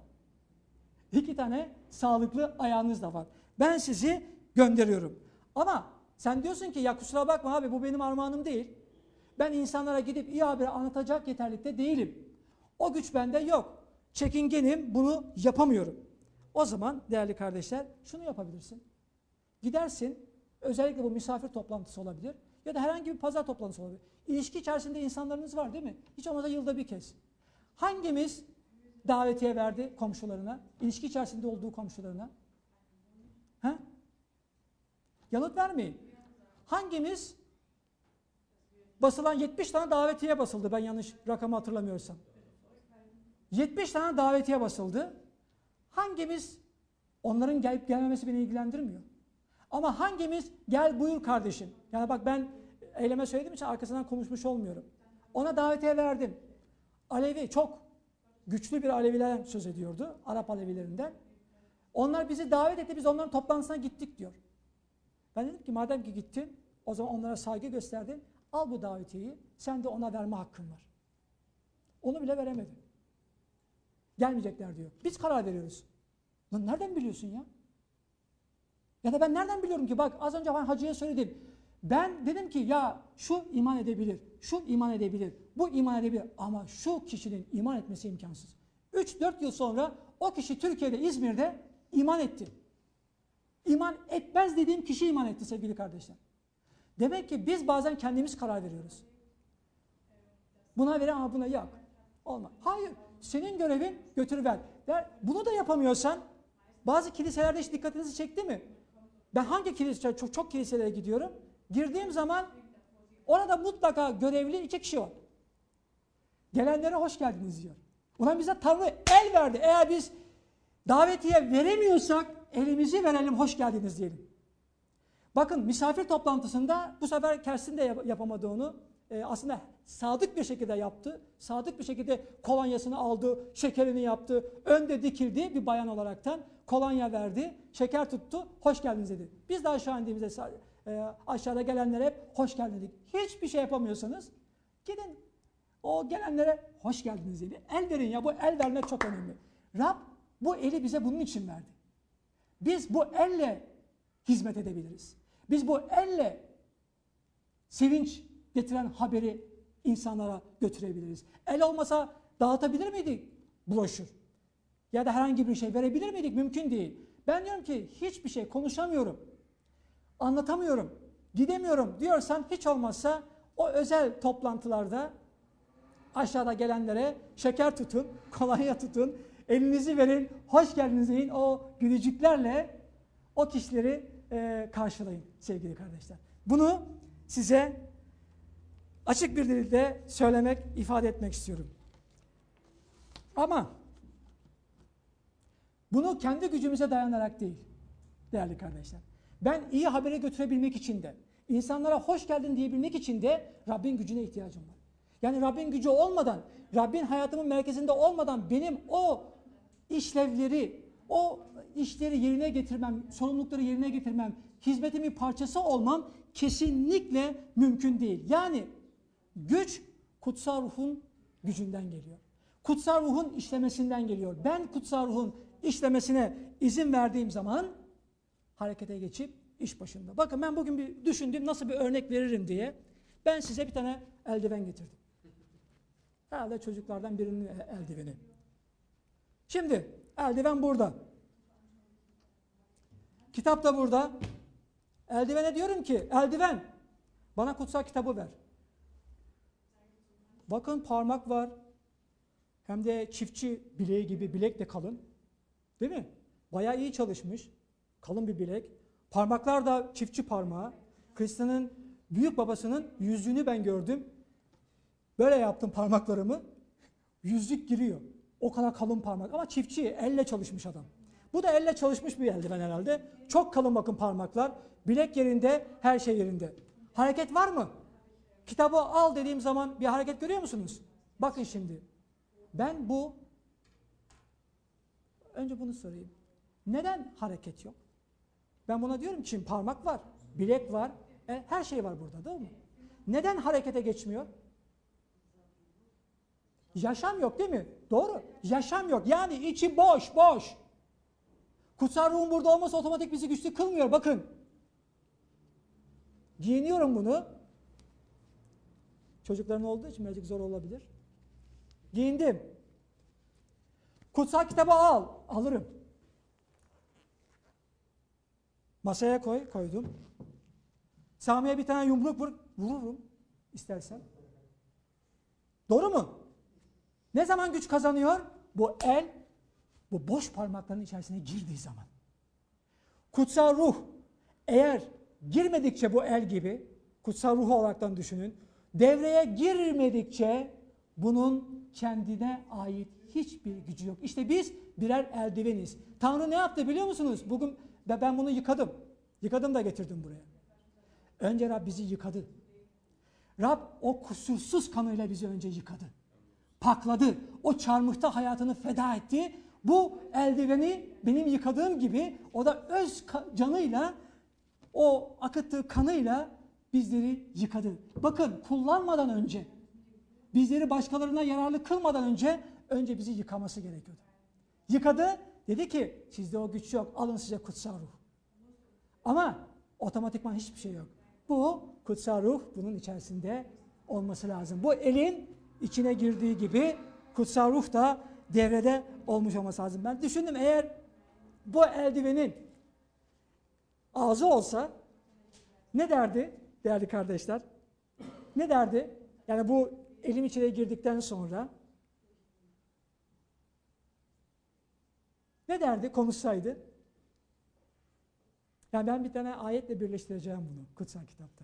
2 tane sağlıklı ayağınız da var. Ben sizi gönderiyorum. Ama sen diyorsun ki ya kusura bakma abi, bu benim armağanım değil. Ben insanlara gidip iyi haberi anlatacak yeterlikte değilim. O güç bende yok. Çekingenim, bunu yapamıyorum. O zaman değerli kardeşler şunu yapabilirsin. Gidersin, özellikle bu misafir toplantısı olabilir ya da herhangi bir pazar toplantısı olabilir. İlişki içerisinde insanlarınız var değil mi? Hiç olmazsa yılda bir kez. Hangimiz davetiye verdi komşularına? İlişki içerisinde olduğu komşularına? He? Yanıt vermeyin. Hangimiz basılan 70 tane davetiye basıldı, ben yanlış rakamı hatırlamıyorsam. 70 tane davetiye basıldı. Hangimiz, onların gelip gelmemesi beni ilgilendirmiyor. Ama hangimiz gel buyur kardeşim. Yani bak ben eyleme söylediğim için arkasından konuşmuş olmuyorum. Ona davetiye verdim. Alevi, çok güçlü bir Alevilerden söz ediyordu. Arap Alevilerinden. Onlar bizi davet etti, biz onların toplantısına gittik diyor. Ben dedim ki madem ki gittin, o zaman onlara saygı gösterdin. Al bu davetiyeyi, sen de ona verme hakkın var. Onu bile veremedi. Gelmeyecekler diyor. Biz karar veriyoruz. Lan nereden biliyorsun ya? Ya da ben nereden biliyorum ki? Bak az önce ben hacıya söyledim. Ben dedim ki ya şu iman edebilir, şu iman edebilir, bu iman edebilir ama şu kişinin iman etmesi imkansız. 3-4 yıl sonra o kişi Türkiye'de, İzmir'de iman etti. İman etmez dediğim kişi iman etti sevgili kardeşler. Demek ki biz bazen kendimiz karar veriyoruz. Buna verin ama buna yok. Olmaz. Hayır. Senin görevin götürüver. Bunu da yapamıyorsan, bazı kiliselerde hiç dikkatinizi çekti mi? Ben hangi kilise, çok kiliselere gidiyorum. Girdiğim zaman orada mutlaka görevli 2 kişi var. Gelenlere hoş geldiniz diyor. Ulan bize Tanrı el verdi. Eğer biz davetiye veremiyorsak elimizi verelim, hoş geldiniz diyelim. Bakın misafir toplantısında bu sefer Kerstin de yapamadı onu. Aslında sadık bir şekilde yaptı. Sadık bir şekilde kolonyasını aldı, şekerini yaptı. Önde dikildi bir bayan olaraktan. Kolonya verdi, şeker tuttu, hoş geldiniz dedi. Biz de aşağı indiğimizde aşağıda gelenlere hep hoş geldiniz dedik. Hiçbir şey yapamıyorsanız gidin o gelenlere hoş geldiniz dedi. El verin ya, bu el vermek çok önemli. Rab bu eli bize bunun için verdi. Biz bu elle hizmet edebiliriz. Biz bu elle sevinç getiren haberi insanlara götürebiliriz. El olmasa dağıtabilir miydik broşür? Ya da herhangi bir şey verebilir miydik? Mümkün değil. Ben diyorum ki hiçbir şey konuşamıyorum, anlatamıyorum, gidemiyorum diyorsan hiç olmazsa o özel toplantılarda aşağıda gelenlere şeker tutun, kolonya tutun, elinizi verin, hoş geldiniz deyin, o gülücüklerle o kişileri karşılayın sevgili kardeşler. Bunu size açık bir dilde söylemek, ifade etmek istiyorum. Ama bunu kendi gücümüze dayanarak değil değerli kardeşler. Ben iyi habere götürebilmek için de, insanlara hoş geldin diyebilmek için de Rabbin gücüne ihtiyacım var. Yani Rabbin gücü olmadan, Rabbin hayatımın merkezinde olmadan benim o işlevleri, o işleri yerine getirmem, sorumlulukları yerine getirmem, hizmetimin parçası olmam kesinlikle mümkün değil. Yani güç kutsal ruhun gücünden geliyor. Kutsal ruhun işlemesinden geliyor. Ben kutsal ruhun işlemesine izin verdiğim zaman harekete geçip iş başında. Bakın ben bugün bir düşündüm nasıl bir örnek veririm diye. Ben size bir tane eldiven getirdim. Herhalde çocuklardan birinin eldiveni. Şimdi eldiven burada. Kitap da burada. Eldivene diyorum ki eldiven bana kutsal kitabı ver. Bakın parmak var. Hem de çiftçi bileği gibi, bilek de kalın. Değil mi? Bayağı iyi çalışmış. Kalın bir bilek. Parmaklar da çiftçi parmağı. Hristiyan'ın büyük babasının yüzüğünü ben gördüm. Böyle yaptım parmaklarımı. Yüzük giriyor. O kadar kalın parmak. Ama çiftçi, elle çalışmış adam. Bu da elle çalışmış bir eldiven herhalde. Çok kalın bakın parmaklar. Bilek yerinde, her şey yerinde. Hareket var mı? Kitabı al dediğim zaman bir hareket görüyor musunuz? Bakın şimdi. Ben önce bunu sorayım. Neden hareket yok? Ben buna diyorum ki parmak var, bilek var, her şey var burada değil mi? neden harekete geçmiyor? Yaşam yok değil mi? Doğru. Yaşam yok. Yani içi boş, boş. Kutsal ruhun burada olması otomatik bizi güçlü kılmıyor. Bakın. Giyiniyorum bunu. Çocukların olduğu için birazcık zor olabilir. Giyindim. Kutsal kitabı al. Alırım. Masaya koydum. Sami'ye bir tane yumruk vururum istersen. Doğru mu? Ne zaman güç kazanıyor? Bu el, bu boş parmakların içerisine girdiği zaman. Kutsal ruh, eğer girmedikçe bu el gibi, kutsal ruh olaraktan düşünün, devreye girmedikçe bunun kendine ait hiçbir gücü yok. İşte biz birer eldiveniz. Tanrı ne yaptı biliyor musunuz? Bugün ben bunu yıkadım. Yıkadım da getirdim buraya. Önce Rab bizi yıkadı. Rab o kusursuz kanıyla bizi önce yıkadı. Pakladı. O çarmıhta hayatını feda etti. Bu eldiveni benim yıkadığım gibi o da öz canıyla, o akıttığı kanıyla bizleri yıkadı. Bakın, kullanmadan önce, bizleri başkalarına yararlı kılmadan önce bizi yıkaması gerekiyordu. Yıkadı, dedi ki sizde o güç yok, alın size kutsal ruh. Ama otomatikman hiçbir şey yok. Bu kutsal ruh bunun içerisinde olması lazım. Bu elin içine girdiği gibi kutsal ruh da devrede olmuş olması lazım. Ben düşündüm, eğer bu eldivenin ağzı olsa ne derdi değerli kardeşler? Ne derdi? Yani bu elim içine girdikten sonra ne derdi konuşsaydı? Yani ben bir tane ayetle birleştireceğim bunu kutsal kitapta.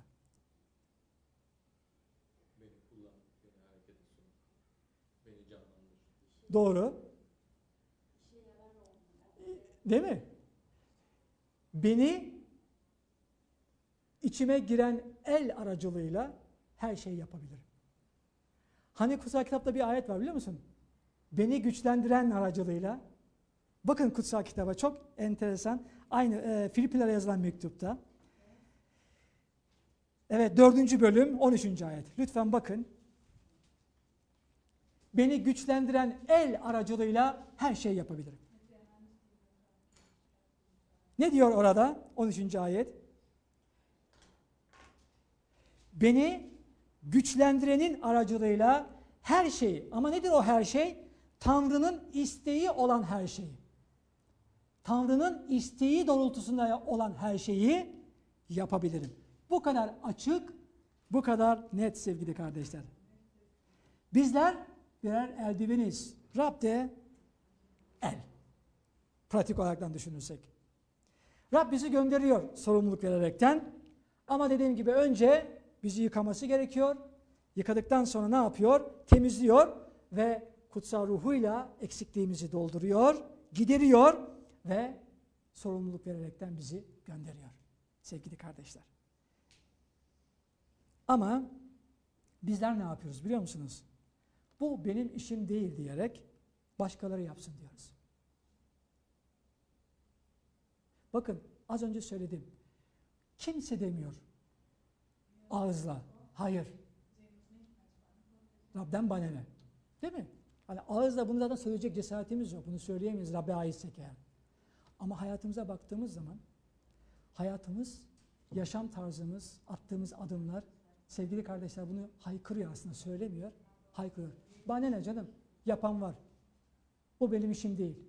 Beni kullan, beni harekete sok, beni canlandır. Doğru. Değil mi? Beni içime giren el aracılığıyla her şeyi yapabilirim. Hani kutsal kitapta bir ayet var biliyor musun? Beni güçlendiren aracılığıyla. Bakın kutsal kitaba çok enteresan. Aynı Filipilere yazılan mektupta. Evet, 4. bölüm 13. ayet. Lütfen bakın. Beni güçlendiren el aracılığıyla her şeyi yapabilirim. Ne diyor orada? 13. ayet. Beni güçlendirenin aracılığıyla her şeyi, ama nedir o her şey? Tanrı'nın isteği olan her şeyi. Tanrı'nın isteği doğrultusunda olan her şeyi yapabilirim. Bu kadar açık, bu kadar net sevgili kardeşler. Bizler birer eldiveniz. Rab de el. Pratik olaraktan düşünürsek. Rab bizi gönderiyor sorumluluk vererekten. Ama dediğim gibi önce bizi yıkaması gerekiyor. Yıkadıktan sonra ne yapıyor? Temizliyor ve kutsal ruhuyla eksikliğimizi dolduruyor, gideriyor ve sorumluluk vererekten bizi gönderiyor. Sevgili kardeşler. Ama bizler ne yapıyoruz biliyor musunuz? Bu benim işim değil diyerek başkaları yapsın diyoruz. Bakın az önce söyledim. Kimse demiyor ağızla. Hayır. Rab'den bana ne? Değil mi? Hani ağızla bunu zaten söyleyecek cesaretimiz yok. Bunu söyleyemeyiz Rab'be aitsek eğer. Ama hayatımıza baktığımız zaman hayatımız, yaşam tarzımız, attığımız adımlar, sevgili kardeşler bunu haykırıyor aslında, söylemiyor. Haykırıyor. Bana ne canım? Yapan var. Bu benim işim değil.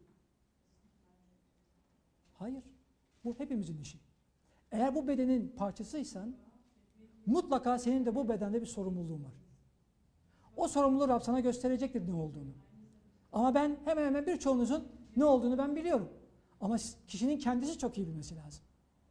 Hayır. Bu hepimizin işi. Eğer bu bedenin parçasıysan mutlaka senin de bu bedende bir sorumluluğun var. O sorumluluğu Rab sana gösterecektir ne olduğunu. Ama ben hemen birçoğunuzun ne olduğunu ben biliyorum. Ama kişinin kendisi çok iyi bilmesi lazım.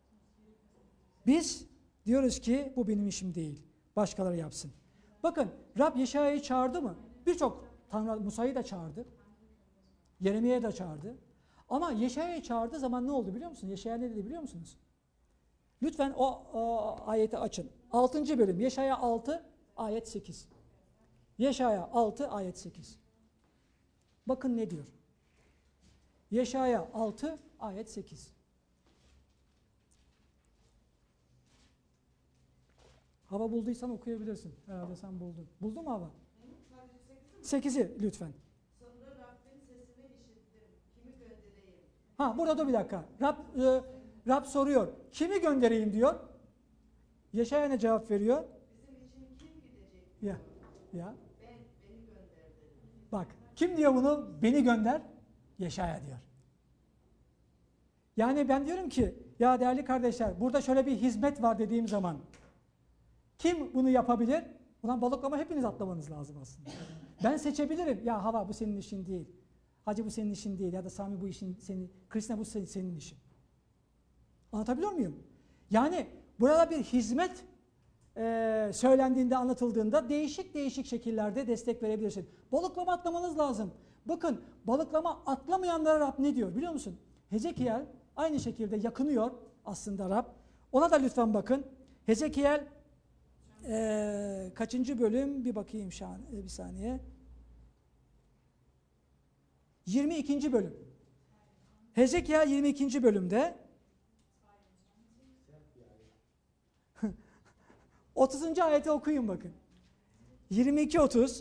Biz diyoruz ki bu benim işim değil. Başkaları yapsın. Bakın Rab Yeşaya'yı çağırdı mı? Birçok Tanrı Musa'yı da çağırdı. Yeremiye'yi de çağırdı. Ama Yeşaya'yı çağırdığı zaman ne oldu biliyor musunuz? Yeşaya ne dedi biliyor musunuz? Lütfen o ayeti açın. 6. bölüm Yeşaya 6 ayet 8. Yeşaya 6 ayet 8. Bakın ne diyor? Yeşaya 6 ayet 8. Hava bulduysan okuyabilirsin. Herhalde sen buldun. Buldun mu Hava? 8'i lütfen. Sonra Rabbin sesini işittim. Kimi göndereyim? Ha burada dur bir dakika. Rab soruyor. Kimi göndereyim diyor. Yeşaya ne cevap veriyor? Bizim için kim gidecek? Ya. Beni gönder dedi. Bak kim diyor bunu? Beni gönder. Yeşaya diyor. Yani ben diyorum ki ya değerli kardeşler burada şöyle bir hizmet var dediğim zaman kim bunu yapabilir? Ulan balıklama hepiniz atlamanız lazım aslında. Ben seçebilirim. Ya Hava bu senin işin değil. Hacı bu senin işin değil. Ya da Sami bu işin senin. Kristina bu senin işin. Anlatabiliyor muyum? Yani burada bir hizmet söylendiğinde, anlatıldığında değişik değişik şekillerde destek verebilirsin. Balıklama atlamanız lazım. Bakın balıklama atlamayanlara Rab ne diyor biliyor musun? Hezekiel aynı şekilde yakınıyor aslında Rab. Ona da lütfen bakın. Hezekiel kaçıncı bölüm? Bir bakayım şu an. Bir saniye. 22. bölüm. Hezekiel 22. bölümde 30. ayeti okuyun bakın. 22-30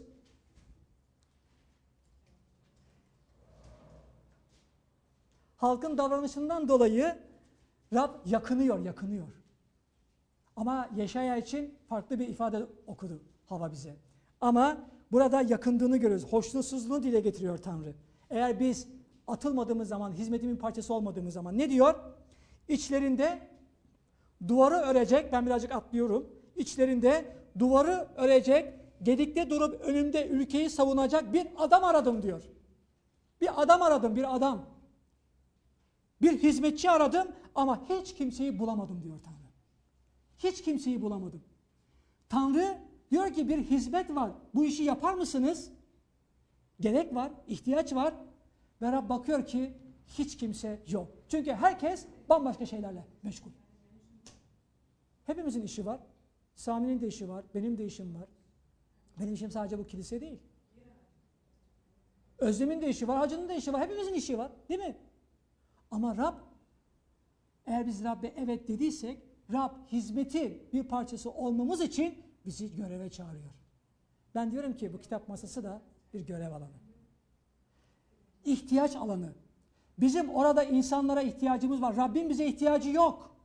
halkın davranışından dolayı Rab yakınıyor. Ama Yeşaya için farklı bir ifade okudu Hava bize. Ama burada yakındığını görüyoruz. Hoşnutsuzluğunu dile getiriyor Tanrı. Eğer biz atılmadığımız zaman, hizmetimin parçası olmadığımız zaman ne diyor? İçlerinde duvarı örecek, ben birazcık atlıyorum. İçlerinde duvarı örecek, gedikte durup önümde ülkeyi savunacak bir adam aradım diyor. Bir adam aradım, bir adam. Bir hizmetçi aradım ama hiç kimseyi bulamadım diyor Tanrı. Hiç kimseyi bulamadım. Tanrı diyor ki bir hizmet var. Bu işi yapar mısınız? Gerek var, ihtiyaç var. Ve Rab bakıyor ki hiç kimse yok. Çünkü herkes bambaşka şeylerle meşgul. Hepimizin işi var. Sami'nin de işi var, benim de işim var. Benim işim sadece bu kilise değil. Özlem'in de işi var, Hacı'nın da işi var, hepimizin işi var değil mi? Ama Rab, eğer biz Rab'be evet dediysek, Rab hizmeti bir parçası olmamız için bizi göreve çağırıyor. Ben diyorum ki bu kitap masası da bir görev alanı. İhtiyaç alanı. Bizim orada insanlara ihtiyacımız var. Rabbin bize ihtiyacı yok.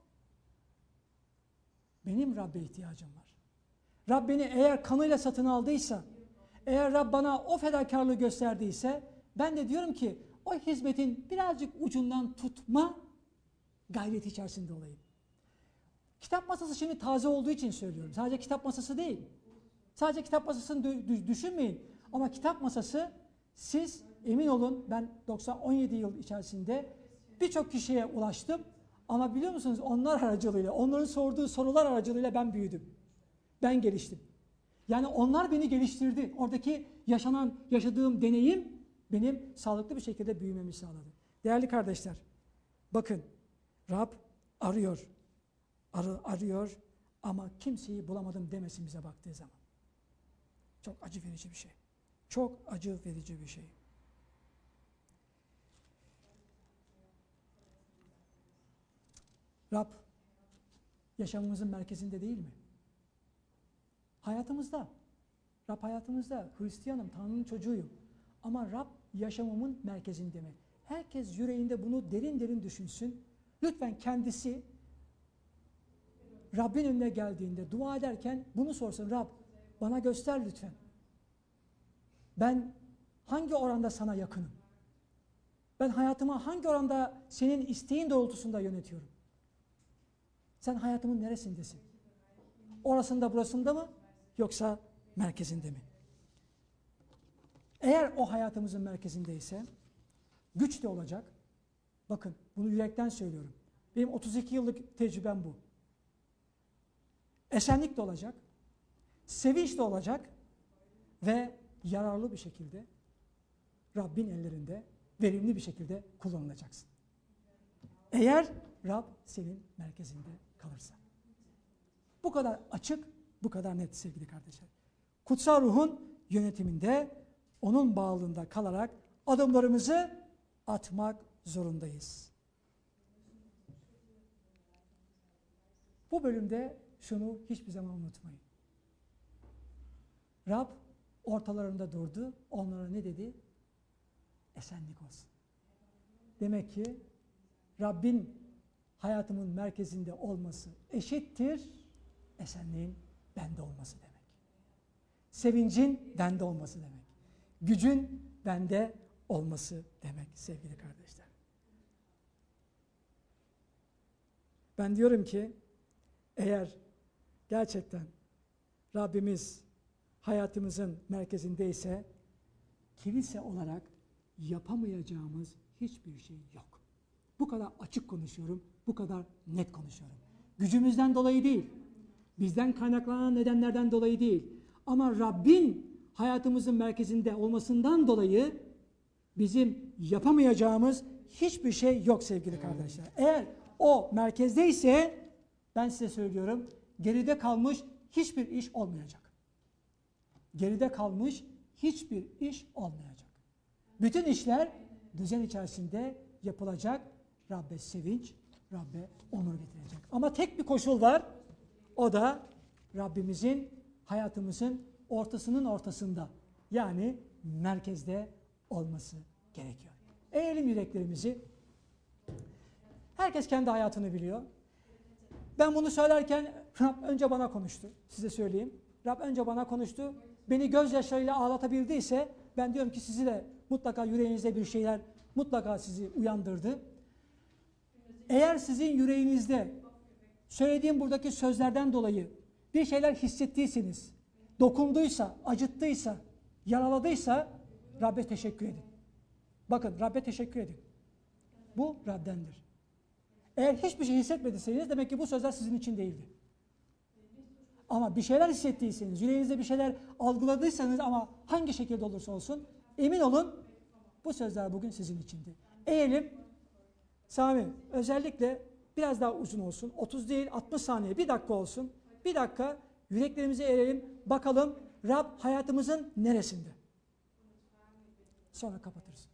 Benim Rab'be ihtiyacım var. Rab beni eğer kanıyla satın aldıysa, eğer Rab bana o fedakarlığı gösterdiyse, ben de diyorum ki o hizmetin birazcık ucundan tutma gayreti içerisinde olayım. Kitap masası şimdi taze olduğu için söylüyorum. Sadece kitap masası değil. Sadece kitap masasını düşünmeyin. Ama kitap masası siz emin olun ben 17 yıl içerisinde birçok kişiye ulaştım. Ama biliyor musunuz onlar aracılığıyla, onların sorduğu sorular aracılığıyla ben büyüdüm. Ben geliştim. Yani onlar beni geliştirdi. Oradaki yaşadığım deneyim benim sağlıklı bir şekilde büyümemi sağladı. Değerli kardeşler, bakın Rab arıyor ama kimseyi bulamadım demesin bize baktığı zaman. Çok acı verici bir şey. Çok acı verici bir şey. Rab yaşamımızın merkezinde değil mi? Hayatımızda. Rab hayatımızda. Hristiyanım, Tanrı'nın çocuğuyum. Ama Rab yaşamımın merkezinde mi? Herkes yüreğinde bunu derin derin düşünsün. Lütfen kendisi Rabbin önüne geldiğinde dua ederken bunu sorsun. Rab bana göster lütfen. Ben hangi oranda sana yakınım? Ben hayatımı hangi oranda senin isteğin doğrultusunda yönetiyorum? Sen hayatımın neresindesin? Orasında burasında mı? Yoksa merkezinde mi? Eğer o hayatımızın merkezindeyse güç de olacak. Bakın bunu yürekten söylüyorum. Benim 32 yıllık tecrübem bu. Esenlik de olacak. Sevinç de olacak. Ve yararlı bir şekilde Rabbin ellerinde verimli bir şekilde kullanılacaksın. Eğer Rab senin merkezinde kalırsa. Bu kadar açık, bu kadar net sevgili kardeşler. Kutsal Ruh'un yönetiminde, onun bağlılığında kalarak adımlarımızı atmak zorundayız. Bu bölümde şunu hiçbir zaman unutmayın. Rab ortalarında durdu. Onlara ne dedi? Esenlik olsun. Demek ki Rabbin hayatımın merkezinde olması eşittir esenliğin bende olması demek. Sevincin bende olması demek. Gücün bende olması demek sevgili kardeşler. Ben diyorum ki eğer gerçekten Rabbimiz hayatımızın merkezindeyse kilise olarak yapamayacağımız hiçbir şey yok. Bu kadar açık konuşuyorum, bu kadar net konuşuyorum. Gücümüzden dolayı değil, bizden kaynaklanan nedenlerden dolayı değil. Ama Rabbin hayatımızın merkezinde olmasından dolayı bizim yapamayacağımız hiçbir şey yok sevgili kardeşler. Eğer o merkezdeyse ben size söylüyorum geride kalmış hiçbir iş olmayacak. Geride kalmış hiçbir iş olmayacak. Bütün işler düzen içerisinde yapılacak. Rabbe sevinç, Rabbe onur getirecek. Ama tek bir koşul var. O da Rabbimizin hayatımızın ortasının ortasında. Yani merkezde olması gerekiyor. Eğelim yüreklerimizi. Herkes kendi hayatını biliyor. Ben bunu söylerken Rab önce bana konuştu. Size söyleyeyim. Rab önce bana konuştu. Beni gözyaşlarıyla ağlatabildiyse ben diyorum ki sizi de mutlaka yüreğinizde bir şeyler mutlaka sizi uyandırdı. Eğer sizin yüreğinizde söylediğim buradaki sözlerden dolayı bir şeyler hissettiyseniz, dokunduysa, acıttıysa, yaraladıysa Rabbe teşekkür edin. Bakın Rabbe teşekkür edin. Bu Rab'dendir. Eğer hiçbir şey hissetmediyseniz demek ki bu sözler sizin için değildi. Ama bir şeyler hissettiyseniz, yüreğinizde bir şeyler algıladıysanız ama hangi şekilde olursa olsun emin olun bu sözler bugün sizin içindi. Eğelim. Sami özellikle biraz daha uzun olsun. 30 değil 60 saniye, bir dakika olsun. Bir dakika yüreklerimize eğelim. Bakalım Rab hayatımızın neresinde? Sonra kapatırız.